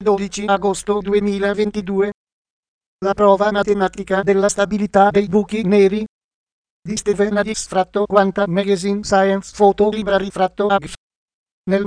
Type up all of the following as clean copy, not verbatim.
12 agosto 2022. La prova matematica della stabilità dei buchi neri di Steven Adix fratto Quantum Magazine Science Photo Library fratto AGF. Nel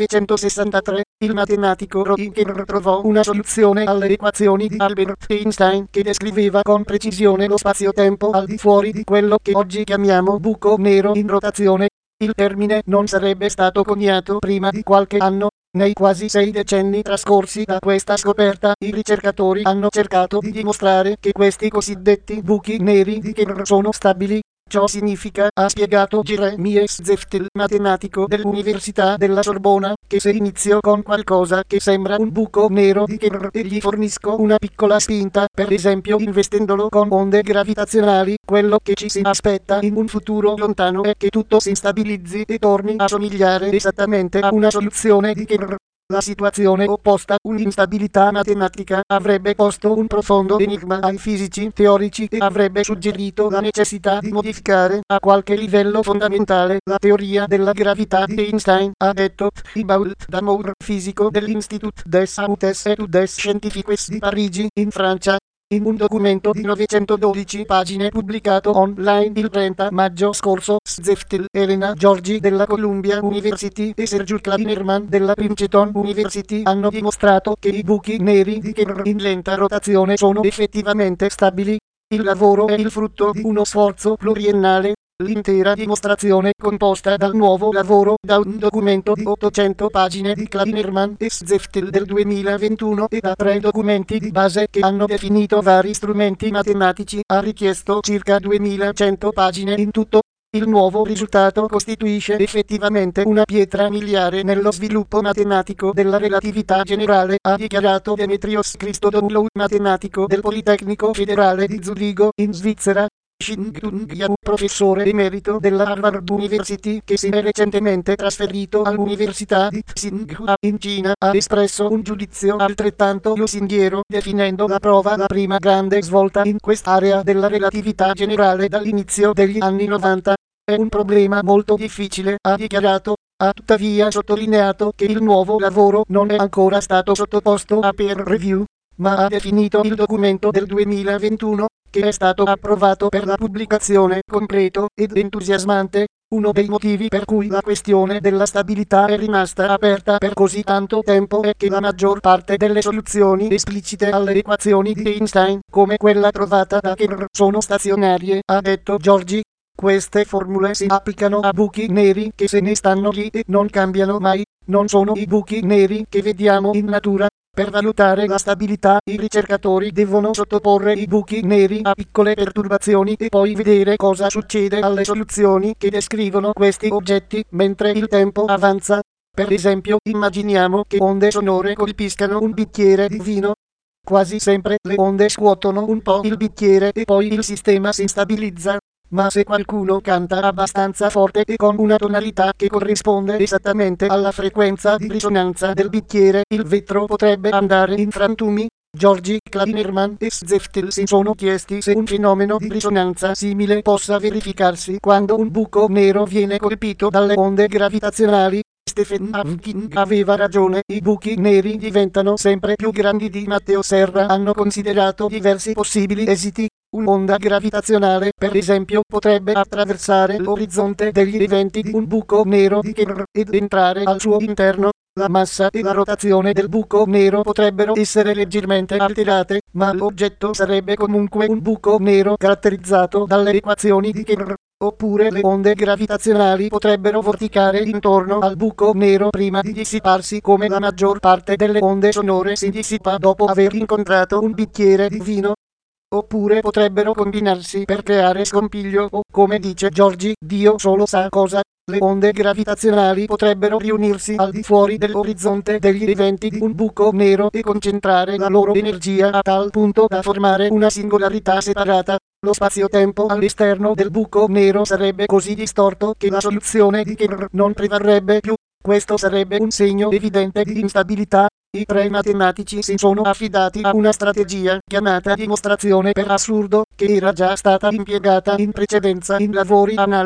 1963, il matematico Röntgen trovò una soluzione alle equazioni di Albert Einstein che descriveva con precisione lo spazio-tempo al di fuori di quello che oggi chiamiamo buco nero in rotazione. Il termine non sarebbe stato coniato prima di qualche anno. Nei quasi 6 decenni trascorsi da questa scoperta, i ricercatori hanno cercato di dimostrare che questi cosiddetti buchi neri di Kerr sono stabili. Ciò significa, ha spiegato Jeremias Zeftel, matematico dell'Università della Sorbona, che se inizio con qualcosa che sembra un buco nero di Kerr e gli fornisco una piccola spinta, per esempio investendolo con onde gravitazionali, quello che ci si aspetta in un futuro lontano è che tutto si stabilizzi e torni a somigliare esattamente a una soluzione di Kerr. La situazione opposta, un'instabilità matematica, avrebbe posto un profondo enigma ai fisici teorici e avrebbe suggerito la necessità di modificare a qualche livello fondamentale la teoria della gravità di Einstein, ha detto Thibault Damour, fisico dell'Institut des Hautes Études Scientifiques di Parigi, in Francia. In un documento di 912 pagine pubblicato online il 30 maggio scorso, Zeftel, Elena Giorgi della Columbia University e Sergio Klainerman della Princeton University hanno dimostrato che i buchi neri di Kerr in lenta rotazione sono effettivamente stabili. Il lavoro è il frutto di uno sforzo pluriennale. L'intera dimostrazione composta dal nuovo lavoro da un documento di 800 pagine di Klainerman e Zeftel del 2021 e da 3 documenti di base che hanno definito vari strumenti matematici ha richiesto circa 2100 pagine in tutto. Il nuovo risultato costituisce effettivamente una pietra miliare nello sviluppo matematico della relatività generale, ha dichiarato Demetrios Christodoulou, matematico del Politecnico Federale di Zurigo, in Svizzera. Shin-Tung Yang, professore emerito della Harvard University che si è recentemente trasferito all'Università di Tsinghua in Cina, ha espresso un giudizio altrettanto lusinghiero, definendo la prova la prima grande svolta in quest'area della relatività generale dall'inizio degli anni 90. È un problema molto difficile, ha dichiarato. Ha tuttavia sottolineato che il nuovo lavoro non è ancora stato sottoposto a peer review, ma ha definito il documento del 2021, che è stato approvato per la pubblicazione, completo ed entusiasmante. Uno dei motivi per cui la questione della stabilità è rimasta aperta per così tanto tempo è che la maggior parte delle soluzioni esplicite alle equazioni di Einstein, come quella trovata da Kerr, sono stazionarie, ha detto Giorgi. Queste formule si applicano a buchi neri che se ne stanno lì e non cambiano mai. Non sono i buchi neri che vediamo in natura. Per valutare la stabilità, i ricercatori devono sottoporre i buchi neri a piccole perturbazioni e poi vedere cosa succede alle soluzioni che descrivono questi oggetti mentre il tempo avanza. Per esempio, immaginiamo che onde sonore colpiscano un bicchiere di vino. Quasi sempre le onde scuotono un po' il bicchiere e poi il sistema si stabilizza. Ma se qualcuno canta abbastanza forte e con una tonalità che corrisponde esattamente alla frequenza di risonanza del bicchiere, il vetro potrebbe andare in frantumi. Georgi Klainerman e Zeftel si sono chiesti se un fenomeno di risonanza simile possa verificarsi quando un buco nero viene colpito dalle onde gravitazionali. Stephen Hawking aveva ragione, i buchi neri diventano sempre più grandi. Di Matteo Serra hanno considerato diversi possibili esiti. Un'onda gravitazionale, per esempio, potrebbe attraversare l'orizzonte degli eventi di un buco nero di Kerr ed entrare al suo interno. La massa e la rotazione del buco nero potrebbero essere leggermente alterate, ma l'oggetto sarebbe comunque un buco nero caratterizzato dalle equazioni di Kerr. Oppure le onde gravitazionali potrebbero vorticare intorno al buco nero prima di dissiparsi, come la maggior parte delle onde sonore si dissipa dopo aver incontrato un bicchiere di vino. Oppure potrebbero combinarsi per creare scompiglio o, come dice Giorgi, Dio solo sa cosa. Le onde gravitazionali potrebbero riunirsi al di fuori dell'orizzonte degli eventi di un buco nero e concentrare la loro energia a tal punto da formare una singolarità separata. Lo spazio-tempo all'esterno del buco nero sarebbe così distorto che la soluzione di Kerr non prevarrebbe più. Questo sarebbe un segno evidente di instabilità. I 3 matematici si sono affidati a una strategia chiamata dimostrazione per assurdo, che era già stata impiegata in precedenza in lavori analoghi.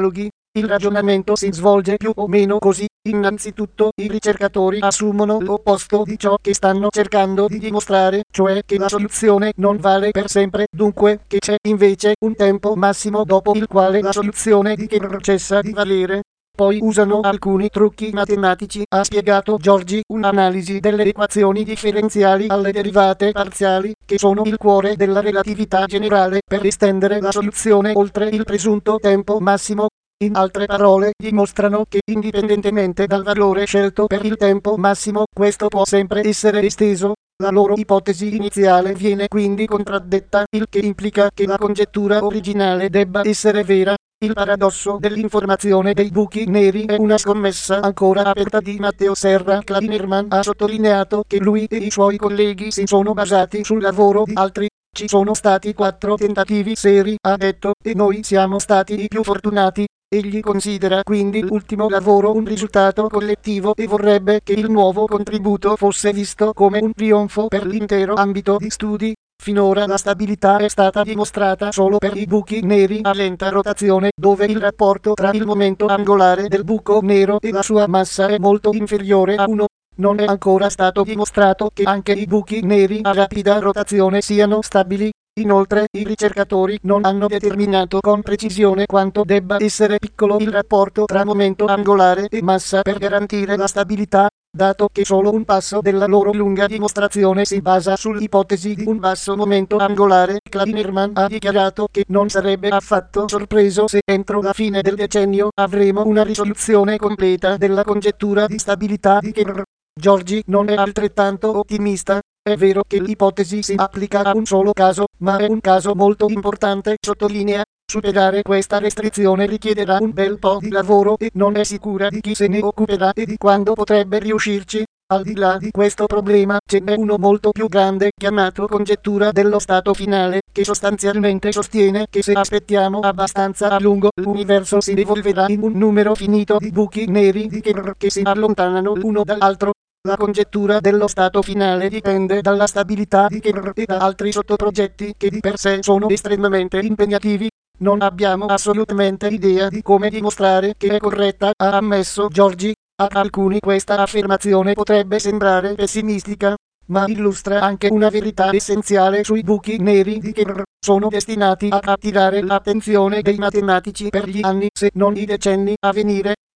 Il ragionamento si svolge più o meno così. Innanzitutto, i ricercatori assumono l'opposto di ciò che stanno cercando di dimostrare, cioè che la soluzione non vale per sempre, dunque che c'è invece un tempo massimo dopo il quale la soluzione di Kerr cessa di valere. Poi usano alcuni trucchi matematici, ha spiegato Giorgi, un'analisi delle equazioni differenziali alle derivate parziali, che sono il cuore della relatività generale, per estendere la soluzione oltre il presunto tempo massimo. In altre parole, dimostrano che indipendentemente dal valore scelto per il tempo massimo, questo può sempre essere esteso. La loro ipotesi iniziale viene quindi contraddetta, il che implica che la congettura originale debba essere vera. Il paradosso dell'informazione dei buchi neri è una scommessa ancora aperta di Matteo Serra. Kleinerman ha sottolineato che lui e i suoi colleghi si sono basati sul lavoro di altri. Ci sono stati 4 tentativi seri, ha detto, e noi siamo stati i più fortunati. Egli considera quindi l'ultimo lavoro un risultato collettivo e vorrebbe che il nuovo contributo fosse visto come un trionfo per l'intero ambito di studi. Finora la stabilità è stata dimostrata solo per i buchi neri a lenta rotazione, dove il rapporto tra il momento angolare del buco nero e la sua massa è molto inferiore a 1. Non è ancora stato dimostrato che anche i buchi neri a rapida rotazione siano stabili. Inoltre, i ricercatori non hanno determinato con precisione quanto debba essere piccolo il rapporto tra momento angolare e massa per garantire la stabilità, dato che solo un passo della loro lunga dimostrazione si basa sull'ipotesi di un basso momento angolare. Kleinerman ha dichiarato che non sarebbe affatto sorpreso se entro la fine del decennio avremo una risoluzione completa della congettura di stabilità di Kerr. Giorgi non è altrettanto ottimista. È vero che l'ipotesi si applica a un solo caso, ma è un caso molto importante, sottolinea. Superare questa restrizione richiederà un bel po' di lavoro e non è sicura di chi se ne occuperà e di quando potrebbe riuscirci. Al di là di questo problema ce n'è uno molto più grande, chiamato congettura dello stato finale, che sostanzialmente sostiene che se aspettiamo abbastanza a lungo, l'universo si evolverà in un numero finito di buchi neri di Kerr che si allontanano l'uno dall'altro. La congettura dello stato finale dipende dalla stabilità di Kerr e da altri sottoprogetti che di per sé sono estremamente impegnativi. Non abbiamo assolutamente idea di come dimostrare che è corretta, ha ammesso Giorgi. A alcuni questa affermazione potrebbe sembrare pessimistica, ma illustra anche una verità essenziale sui buchi neri di Kerr. Sono destinati a attirare l'attenzione dei matematici per gli anni, se non i decenni, a venire.